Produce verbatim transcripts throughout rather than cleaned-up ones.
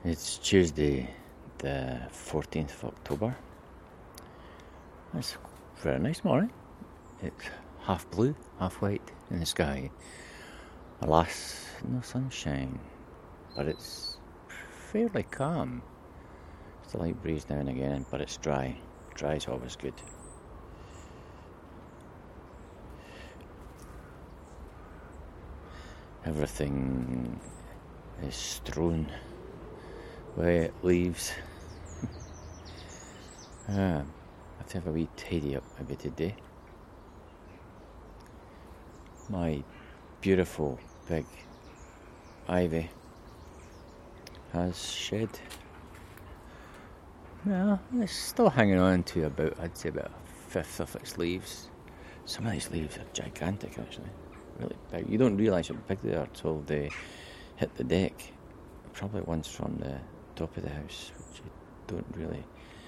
It's Tuesday, the fourteenth of October. It's a very nice morning. It's half blue, half white in the sky. Alas, no sunshine, but it's fairly calm. It's a light breeze now and again, but it's dry. Dry is always good. Everything is strewn with leaves. ah, I have to have a wee tidy up maybe today. My beautiful big ivy has shed. Well, it's still hanging on to about, I'd say about a fifth of its leaves. Some of these leaves are gigantic actually, really big. You don't realise how big they are until they hit the deck. Probably ones from the top of the house, which you don't really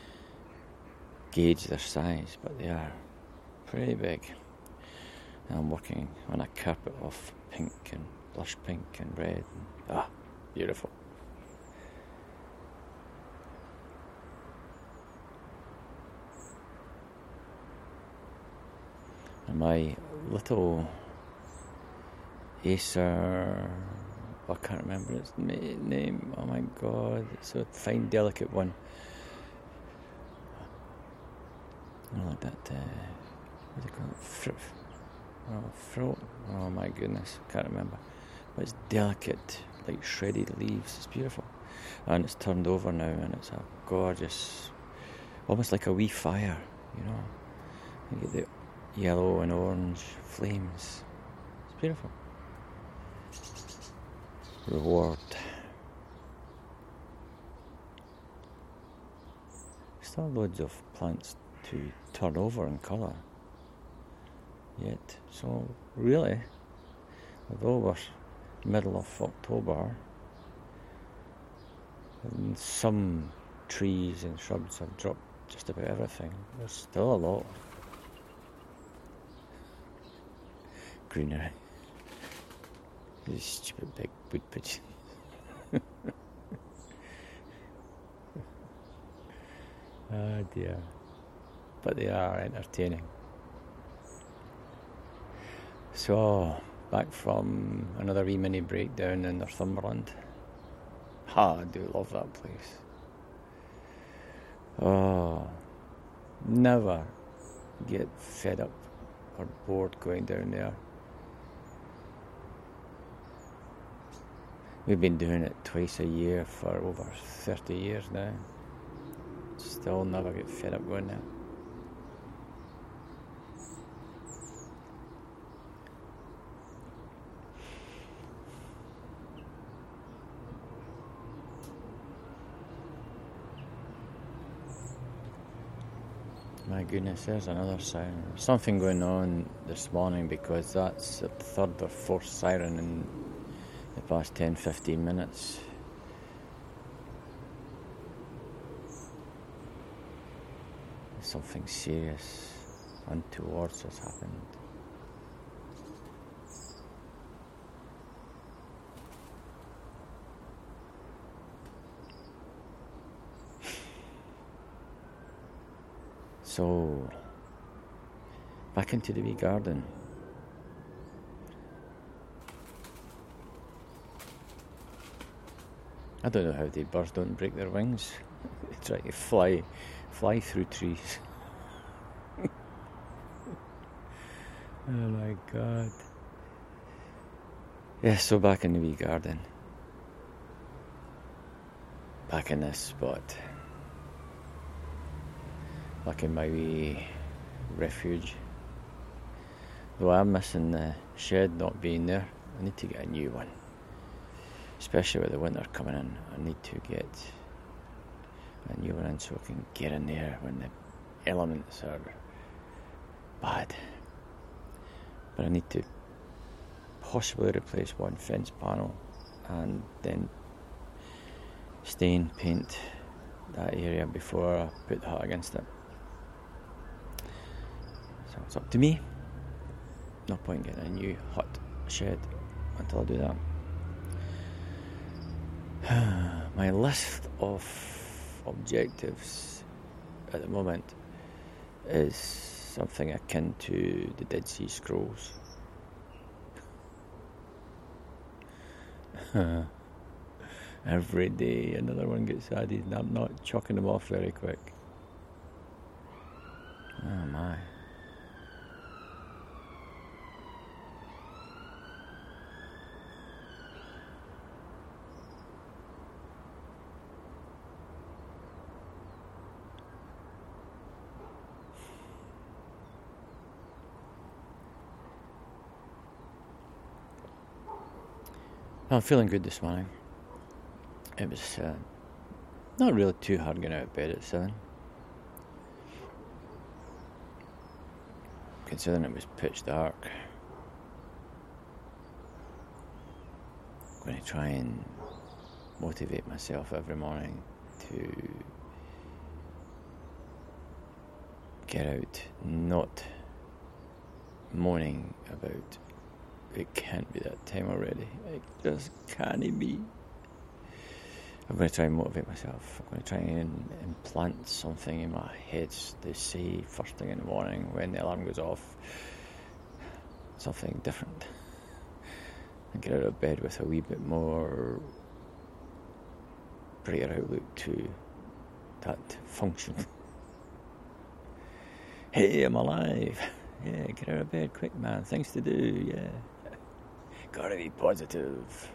gauge their size, but they are pretty big. And I'm working on a carpet of pink and blush pink and red. And, ah, beautiful. And my little Acer, I can't remember its name, oh my god, it's a fine, delicate one. Oh, like that, uh, what do you call it? Fruit. Oh, fruit. Oh my goodness, can't remember. But it's delicate, like shredded leaves. It's beautiful. And it's turned over now, and it's a gorgeous, almost like a wee fire, you know. You get the yellow and orange flames. It's beautiful. Reward. Still loads of plants to turn over in colour yet. So really, although we're middle of October, and some trees and shrubs have dropped just about everything, there's still a lot of greenery. These stupid big wood pigeons. Oh dear. But they are entertaining. So, back from another wee mini breakdown in Northumberland. Ha, I do love that place. Oh, never get fed up or bored going down there. We've been doing it twice a year for over thirty years now. Still never get fed up going there. My goodness, there's another siren. Something going on this morning because that's the third or fourth siren in the past ten to fifteen minutes. Something serious, untoward has happened. So, back into the wee garden. I don't know how the birds don't break their wings. They try to fly, fly through trees. Oh my god. Yeah, so back in the wee garden. Back in this spot. Back in my wee refuge. Though I'm missing the shed not being there, I need to get a new one. Especially with the winter coming in, I need to get a new one in so I can get in there when the elements are bad. But I need to possibly replace one fence panel and then stain paint that area before I put the hut against it. So it's up to me. No point getting a new hut shed until I do that. my list of objectives at the moment is something akin to the Dead Sea Scrolls. Every day another one gets added, and I'm not chucking them off very quick. Oh my. I'm feeling good this morning. It was uh, not really too hard getting out of bed at seven. Considering it was pitch dark. I'm going to try and motivate myself every morning to get out, not moaning about it can't be that time already. It just can't be. I'm going to try and motivate myself. I'm going to try and implant something in my head to say first thing in the morning when the alarm goes off. Something different. And get out of bed with a wee bit more brighter outlook to that function. Hey, I'm alive. Yeah, get out of bed quick, man. Things to do, yeah. Gotta be positive.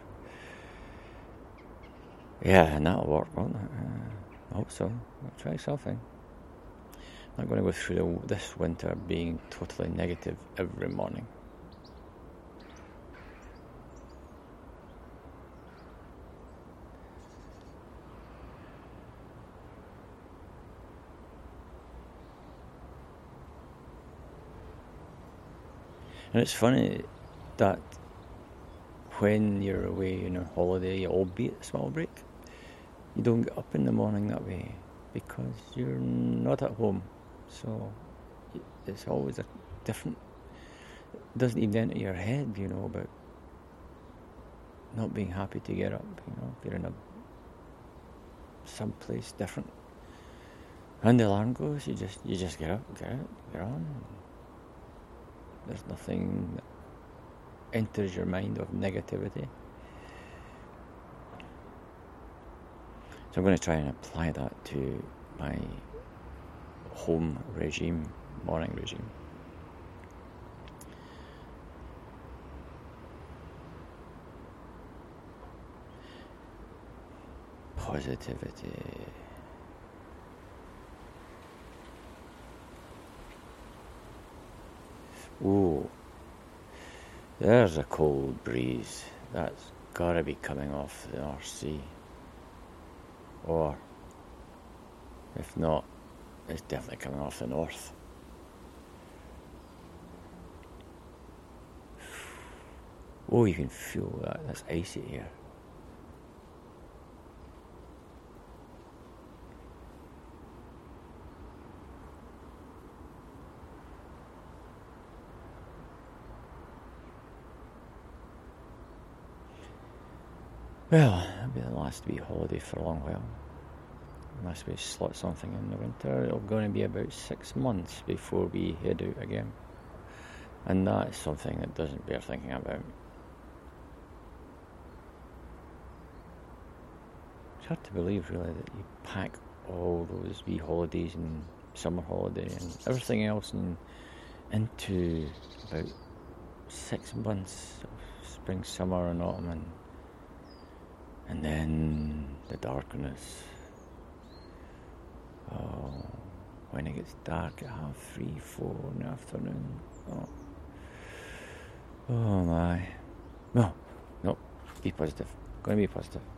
Yeah, and that'll work, won't it? Uh, I hope so. I'll try something. I'm not going to go through the, this winter being totally negative every morning. And it's funny that when you're away on a holiday, albeit a small break, you don't get up in the morning that way because you're not at home. So it's always a different, it doesn't even enter your head, you know, about not being happy to get up, you know, if you're in a someplace different. When the alarm goes, you just you just get up, get out, get on. There's nothing that enters your mind of negativity. So I'm going to try and apply that to my home regime, morning regime. Positivity. Ooh, there's a cold breeze. That's gotta be coming off the North Sea. Or, if not, it's definitely coming off the north. Oh, you can feel that. That's icy here. Well, it'll be the last wee holiday for a long while. Unless we slot something in the winter, it'll going to be about six months before we head out again. And that is something that doesn't bear thinking about. It's hard to believe, really, that you pack all those wee holidays and summer holiday and everything else in, into about six months of spring, summer and autumn, and And then the darkness. Oh, when it gets dark at half three, four in the afternoon. Oh, oh my. No, no, be positive. Going to be positive.